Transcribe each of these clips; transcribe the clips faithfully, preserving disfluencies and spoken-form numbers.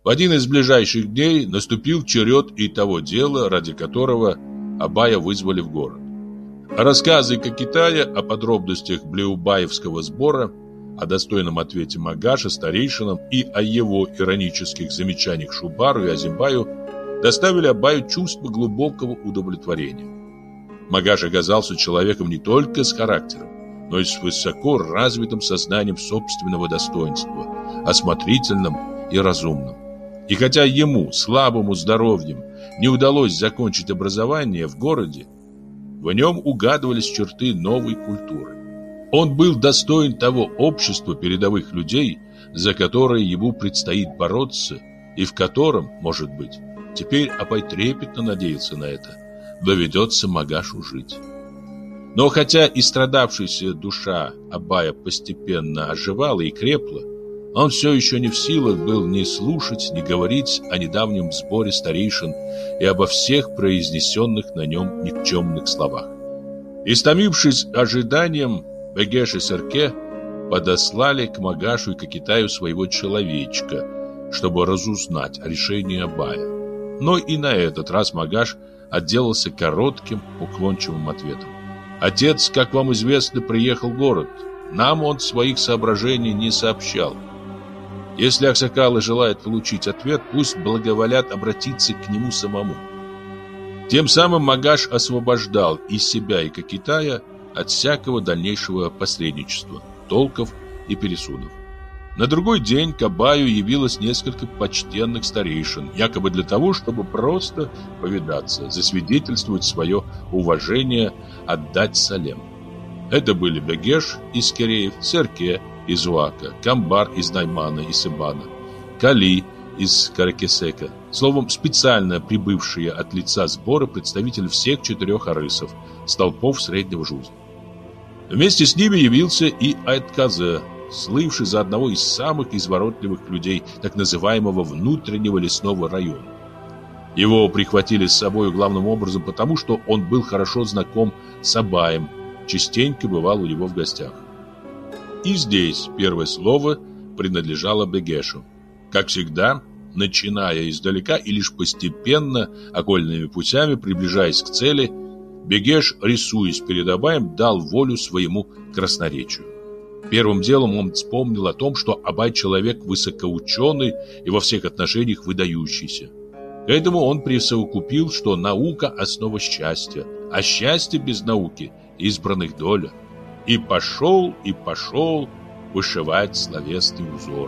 В один из ближайших дней наступил черед и того дела, ради которого Абая вызвали в город. Рассказы Кокитая о подробностях Блеубаевского сбора, о достойном ответе Магаша старейшинам и о его иронических замечаниях Шубару и Азимбаю доставили Абаю чувство глубокого удовлетворения. Магаш оказался человеком не только с характером, но и с высоко развитым сознанием собственного достоинства, осмотрительным и разумным. И хотя ему, слабому здоровьем, не удалось закончить образование в городе, в нем угадывались черты новой культуры. Он был достоин того общества передовых людей, за которое ему предстоит бороться, и в котором, может быть, теперь Абай трепетно надеялся на это, доведется Магашу жить. Но хотя и страдавшаяся душа Абая постепенно оживала и крепла, он все еще не в силах был ни слушать, ни говорить о недавнем сборе старейшин и обо всех произнесенных на нем никчемных словах. Истомившись ожиданием, Бегеш и Серке подослали к Магашу и Кокитаю своего человечка, чтобы разузнать о решении Абая. Но и на этот раз Магаш отделался коротким, уклончивым ответом. «Отец, как вам известно, приехал в город. Нам он своих соображений не сообщал. Если Аксакалы желают получить ответ, пусть благоволят обратиться к нему самому». Тем самым Магаш освобождал и себя, и Кокитая от всякого дальнейшего посредничества, толков и пересудов. На другой день к Абаю явилось несколько почтенных старейшин, якобы для того, чтобы просто повидаться, засвидетельствовать свое уважение, отдать салем. Это были Бегеш из Киреев, Серке из Уака, Камбар из Наймана и Сыбана, Кали из Каракесека. Словом, специально прибывшие от лица сбора представители всех четырех арысов, столпов среднего жуза. Вместе с ними явился и Айтказе, слывший за одного из самых изворотливых людей так называемого внутреннего лесного района. Его прихватили с собой главным образом потому, что он был хорошо знаком с Абаем, частенько бывал у него в гостях. И здесь первое слово принадлежало Бегешу. Как всегда, начиная издалека и лишь постепенно, окольными путями приближаясь к цели, Бегеш, рисуясь перед Абаем, дал волю своему красноречию. Первым делом он вспомнил о том, что Абай человек высокоученый и во всех отношениях выдающийся. К этому он присовокупил, что наука – основа счастья, а счастье без науки – избранных доля. И пошел, и пошел вышивать словесные узоры.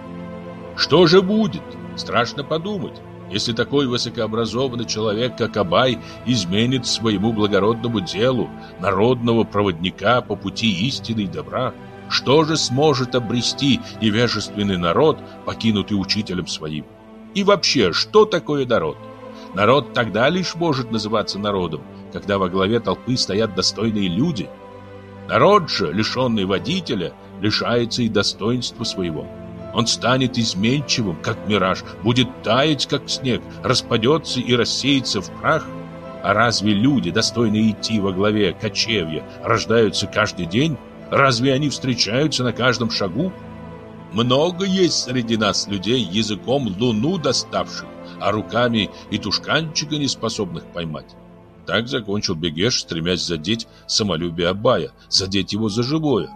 Что же будет? Страшно подумать. Если такой высокообразованный человек, как Абай, изменит своему благородному делу народного проводника по пути истины и добра, что же сможет обрести невежественный народ, покинутый учителем своим? И вообще, что такое народ? Народ тогда лишь может называться народом, когда во главе толпы стоят достойные люди. Народ же, лишенный водителя, лишается и достоинства своего. Он станет изменчивым, как мираж, будет таять, как снег, распадется и рассеется в прах. А разве люди, достойные идти во главе кочевья, рождаются каждый день? Разве они встречаются на каждом шагу? Много есть среди нас людей, языком луну доставших, а руками и тушканчика не способных поймать. Так закончил Бегеш, стремясь задеть самолюбие Абая, задеть его за живое.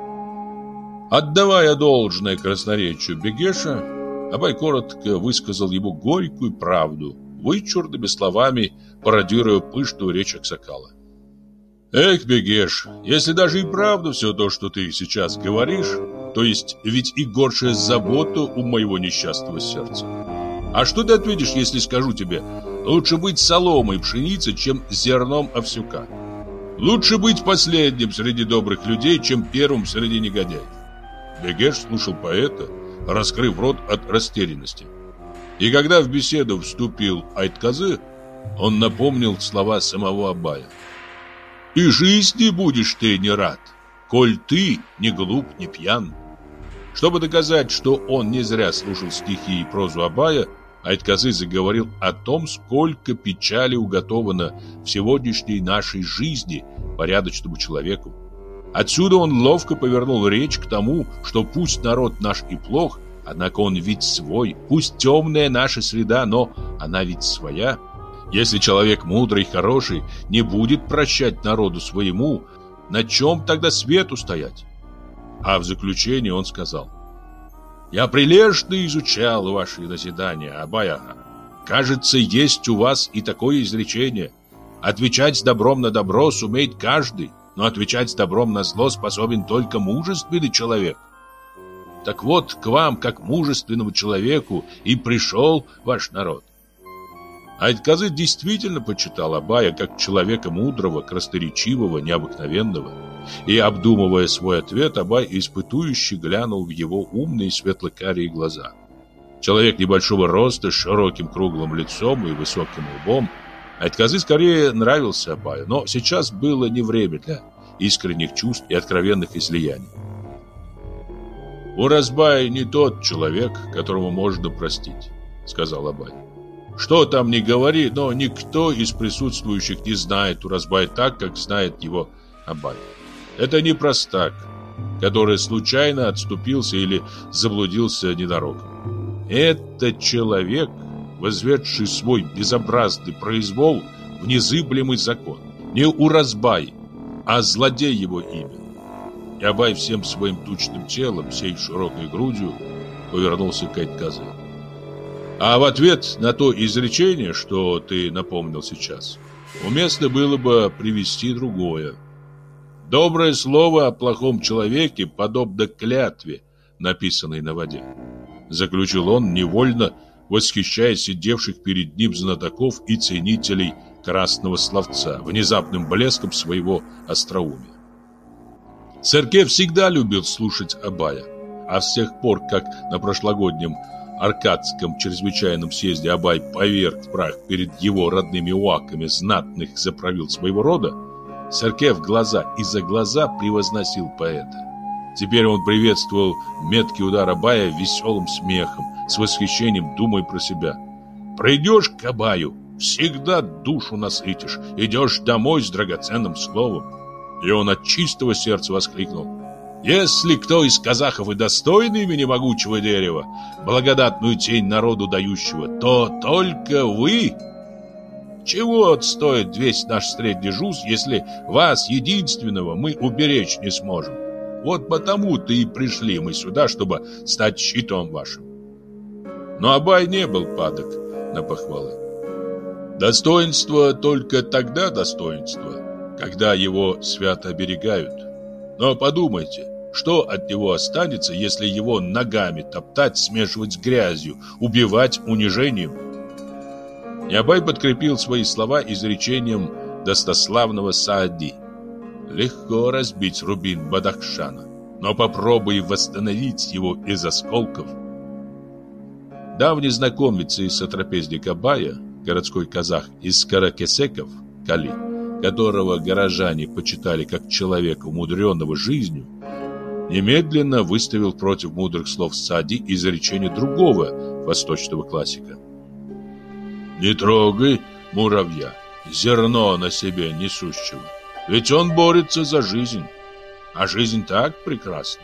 Отдавая должное красноречию Бегеша, Абай коротко высказал ему горькую правду, вычурными словами пародируя пышную речь Аксакала. «Эх, Бегеш, если даже и правда все то, что ты сейчас говоришь, то есть ведь и горшая забота у моего несчастного сердца. А что ты ответишь, если скажу тебе, лучше быть соломой пшеницы, чем зерном овсюка? Лучше быть последним среди добрых людей, чем первым среди негодяев». Бегеш слушал поэта, раскрыв рот от растерянности. И когда в беседу вступил Айтказы, он напомнил слова самого Абая. «И жизни будешь ты не рад, коль ты не глуп, не пьян». Чтобы доказать, что он не зря слушал стихи и прозу Абая, Айтказы заговорил о том, сколько печали уготовано в сегодняшней нашей жизни порядочному человеку. Отсюда он ловко повернул речь к тому, что пусть народ наш и плох, Однако он ведь свой, пусть темная наша среда, но она ведь своя. Если человек мудрый и хороший не будет прощать народу своему, на чем тогда свету стоять? А в заключение он сказал: «Я прилежно изучал ваши назидания, Абай-ага. Кажется, есть у вас и такое изречение: отвечать с добром на добро сумеет каждый, но отвечать с добром на зло способен только мужественный человек. Так вот, к вам, как мужественному человеку, и пришел ваш народ». Айтказы действительно почитал Абая как человека мудрого, красноречивого, необыкновенного. И, обдумывая свой ответ, Абай испытующе глянул в его умные светло-карие глаза. Человек небольшого роста, с широким круглым лицом и высоким лбом. Айтказы скорее нравился Абаю, но сейчас было не время для искренних чувств и откровенных излияний. «Уразбай не тот человек, которому можно простить», — сказал Абай. «Что там ни говори, но никто из присутствующих не знает Уразбай так, как знает его Абай. Это не простак, который случайно отступился или заблудился ненароком. Это человек, возведший свой безобразный произвол в незыблемый закон. Не Уразбай, а злодей его имя». И Абай всем своим тучным телом, всей широкой грудью повернулся к Айтказы. А в ответ на то изречение, что ты напомнил сейчас, уместно было бы привести другое. Доброе слово о плохом человеке подобно клятве, написанной на воде. Заключил он, невольно восхищаясь сидевших перед ним знатоков и ценителей красного словца внезапным блеском своего остроумия. Церкев всегда любил слушать Абая, а с тех пор, как на прошлогоднем Аркадском чрезвычайном съезде Абай поверг в прах перед его родными уаками знатных заправил своего рода, Церкев глаза и за глаза превозносил поэта. Теперь он приветствовал меткий удар Абая веселым смехом, с восхищением думая про себя: «Придешь к Абаю, всегда душу насытишь, идешь домой с драгоценным словом». И он от чистого сердца воскликнул: «Если кто из казахов и достойный имени могучего дерева, благодатную тень народу дающего, то только вы. Чего стоит весь наш средний жуз, если вас, единственного, мы уберечь не сможем? Вот потому-то и пришли мы сюда, чтобы стать щитом вашим». Но Абай не был падок на похвалы. Достоинство только тогда достоинство, когда его свято оберегают. Но подумайте, что от него останется, если его ногами топтать, смешивать с грязью, убивать унижением? И Абай подкрепил свои слова изречением достославного Саади: «Легко разбить рубин Бадахшана, но попробуй восстановить его из осколков». Давний знакомец и сотрапезник Абая, городской казах из Каракесеков, Кали, которого горожане почитали как человека, умудренного жизнью, немедленно выставил против мудрых слов Саади изречение другого восточного классика: «Не трогай муравья, зерно на себе несущего, ведь он борется за жизнь, а жизнь так прекрасна».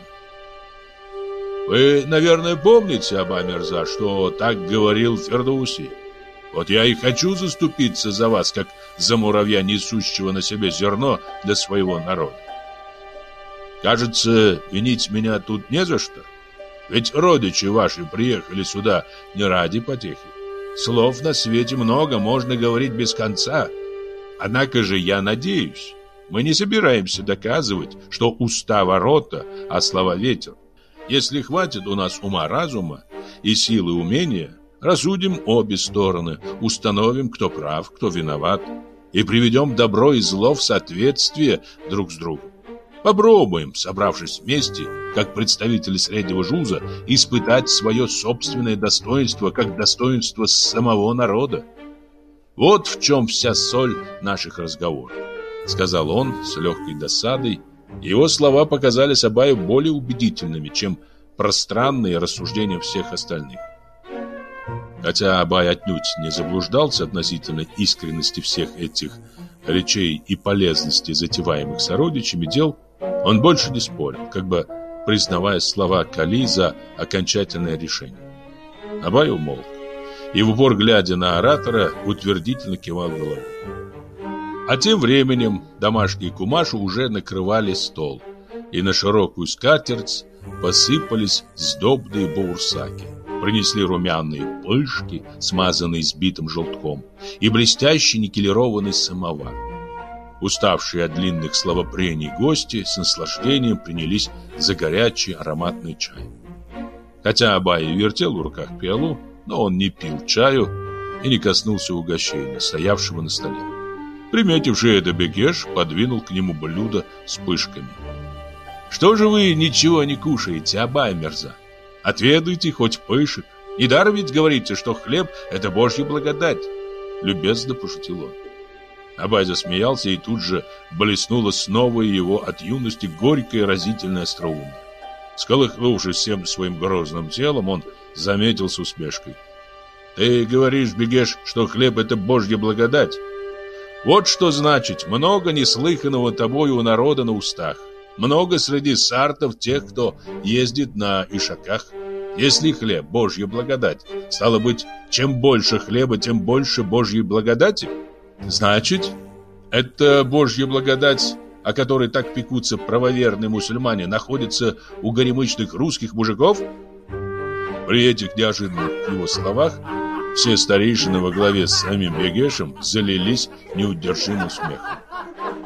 Вы, наверное, помните, Аба Мирза, что так говорил Фердоуси. Вот я и хочу заступиться за вас, как за муравья, несущего на себе зерно для своего народа. Кажется, винить меня тут не за что. Ведь родичи ваши приехали сюда не ради потехи. Слов на свете много, можно говорить без конца. Однако же я надеюсь, мы не собираемся доказывать, что уста ворота, а слова ветер. Если хватит у нас ума-разума и силы умения, рассудим обе стороны, установим, кто прав, кто виноват, и приведем добро и зло в соответствие друг с другом. Попробуем, собравшись вместе, как представители среднего жуза, испытать свое собственное достоинство, как достоинство самого народа. Вот в чем вся соль наших разговоров, сказал он с легкой досадой. Его слова показались Абаю более убедительными, чем пространные рассуждения всех остальных. Хотя Абай отнюдь не заблуждался относительно искренности всех этих речей и полезности затеваемых сородичами дел, он больше не спорил, как бы признавая слова Кали за окончательное решение. Абай умолк и, в упор глядя на оратора, утвердительно кивал головой. А тем временем домашние кумаши уже накрывали стол, и на широкую скатерть посыпались сдобные баурсаки. Принесли румяные пышки, смазанные сбитым желтком, и блестящий никелированный самовар. Уставшие от длинных словопрений гости с наслаждением принялись за горячий ароматный чай. Хотя Абай и вертел в руках пиалу, но он не пил чаю и не коснулся угощения, стоявшего на столе. Приметивший это Бегеш подвинул к нему блюдо с пышками. «Что же вы ничего не кушаете, Абай Мирза? Отведайте хоть пышек. Недаром ведь говорите, что хлеб – это Божья благодать!» Любезно пошутил он. Абай засмеялся, и тут же блеснуло снова его от юности горькое разительное остроумие. Сколыхнувшись всем своим грозным телом, он заметил с усмешкой: «Ты говоришь, Бегеш, что хлеб – это Божья благодать? Вот что значит много неслыханного тобою у народа на устах. Много среди сартов тех, кто ездит на ишаках. Если хлеб – Божья благодать, стало быть, чем больше хлеба, тем больше Божьей благодати? Значит, это Божья благодать, о которой так пекутся правоверные мусульмане, находится у горемычных русских мужиков?» При этих неожиданных его словах все старейшины во главе с самим Бегешем залились неудержимым смехом.